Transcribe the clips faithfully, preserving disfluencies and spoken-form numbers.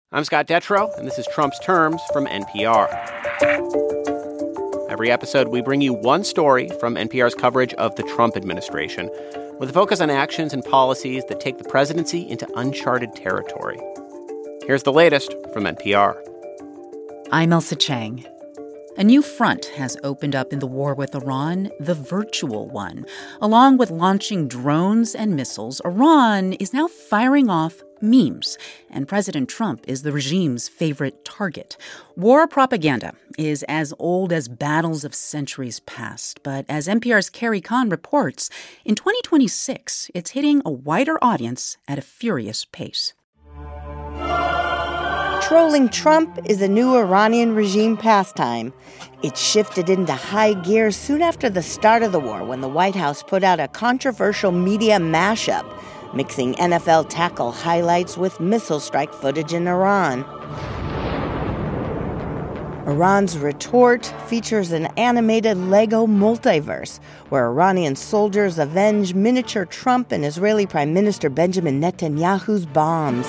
I'm Scott Detrow, and this is Trump's Terms from N P R. Every episode, we bring you one story from N P R's coverage of the Trump administration, with a focus on actions and policies that take the presidency into uncharted territory. Here's the latest from N P R. I'm Ailsa Chang. A new front has opened up in the war with Iran, the virtual one. Along with launching drones and missiles, Iran is now firing off memes, and President Trump is the regime's favorite target. War propaganda is as old as battles of centuries past, but as N P R's Carrie Kahn reports, in twenty twenty-six, it's hitting a wider audience at a furious pace. Trolling Trump is a new Iranian regime pastime. It shifted into high gear soon after the start of the war when the White House put out a controversial media mashup, mixing N F L tackle highlights with missile strike footage in Iran. Iran's retort features an animated Lego multiverse where Iranian soldiers avenge miniature Trump and Israeli Prime Minister Benjamin Netanyahu's bombs.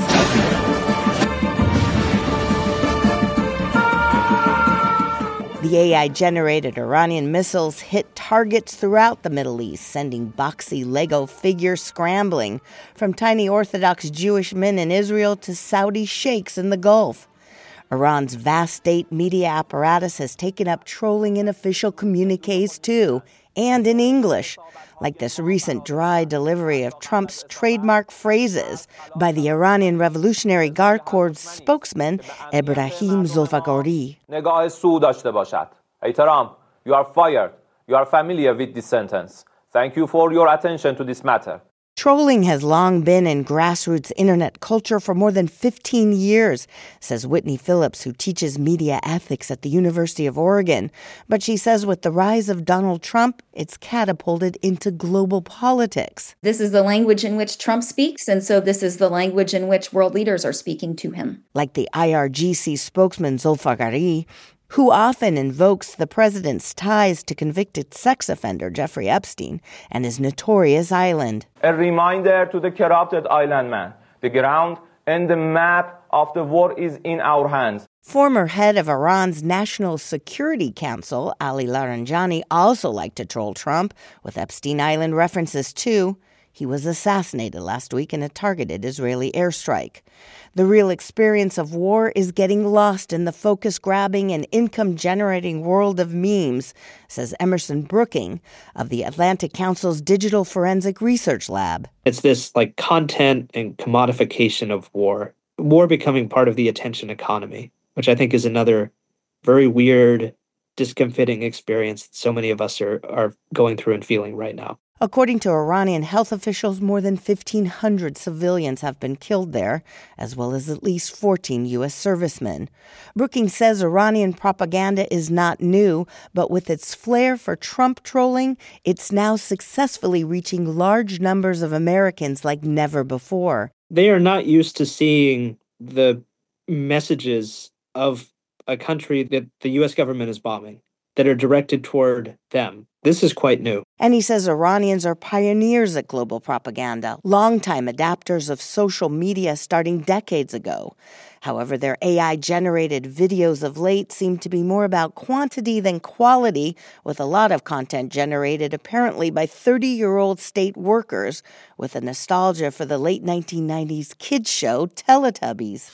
The A I-generated Iranian missiles hit targets throughout the Middle East, sending boxy Lego figures scrambling, from tiny Orthodox Jewish men in Israel to Saudi sheikhs in the Gulf. Iran's vast state media apparatus has taken up trolling in official communiques, too, and in English, like this recent dry delivery of Trump's trademark phrases by the Iranian Revolutionary Guard Corps spokesman, Ebrahim Zolfaghori. نگاه سو داشته باشد. احترام, you are fired. You are familiar with this sentence. Thank you for your attention to this matter. Trolling has long been in grassroots internet culture for more than fifteen years, says Whitney Phillips, who teaches media ethics at the University of Oregon. But she says with the rise of Donald Trump, it's catapulted into global politics. This is the language in which Trump speaks, and so this is the language in which world leaders are speaking to him. Like the I R G C spokesman Zolfaghori, who often invokes the president's ties to convicted sex offender Jeffrey Epstein and his notorious island. A reminder to the corrupted island man. The ground and the map of the war is in our hands. Former head of Iran's National Security Council, Ali Laranjani, also liked to troll Trump, with Epstein Island references too. He was assassinated last week in a targeted Israeli airstrike. The real experience of war is getting lost in the focus-grabbing and income-generating world of memes, says Emerson Brooking of the Atlantic Council's Digital Forensic Research Lab. It's this like content and commodification of war, war becoming part of the attention economy, which I think is another very weird, discomfiting experience that so many of us are, are going through and feeling right now. According to Iranian health officials, more than fifteen hundred civilians have been killed there, as well as at least fourteen U S servicemen. Brookings says Iranian propaganda is not new, but with its flair for Trump trolling, it's now successfully reaching large numbers of Americans like never before. They are not used to seeing the messages of a country that the U S government is bombing that are directed toward them. This is quite new. And he says Iranians are pioneers at global propaganda, longtime adapters of social media starting decades ago. However, their A I-generated videos of late seem to be more about quantity than quality, with a lot of content generated apparently by thirty-year-old state workers with a nostalgia for the late nineteen nineties kids show Teletubbies.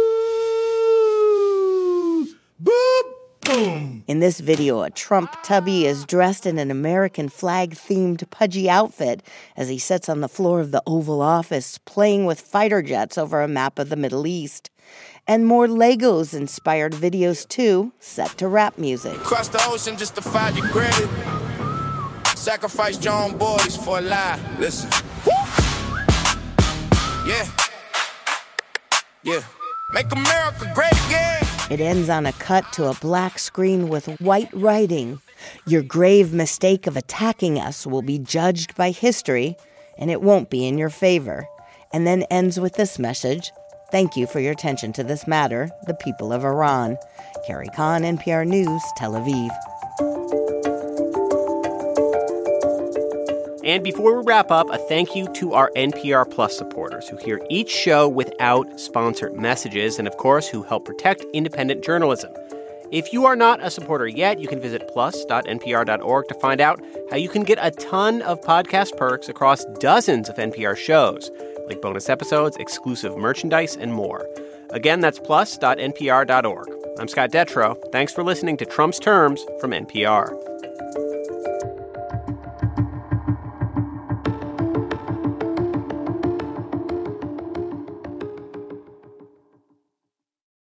Woo! Boop! Boom. In this video, a Trump tubby is dressed in an American flag-themed pudgy outfit as he sits on the floor of the Oval Office playing with fighter jets over a map of the Middle East. And more Legos-inspired videos, too, set to rap music. Cross the ocean just to find your grave. Sacrifice your own boys for a lie. Listen. Yeah. Yeah. Make America great again. It ends on a cut to a black screen with white writing. Your grave mistake of attacking us will be judged by history, and it won't be in your favor. And then ends with this message: thank you for your attention to this matter, the people of Iran. Carrie Kahn, N P R News, Tel Aviv. And before we wrap up, a thank you to our N P R Plus supporters who hear each show without sponsored messages and, of course, who help protect independent journalism. If you are not a supporter yet, you can visit plus dot n p r dot org to find out how you can get a ton of podcast perks across dozens of N P R shows, like bonus episodes, exclusive merchandise, and more. Again, that's plus dot n p r dot org. I'm Scott Detrow. Thanks for listening to Trump's Terms from N P R.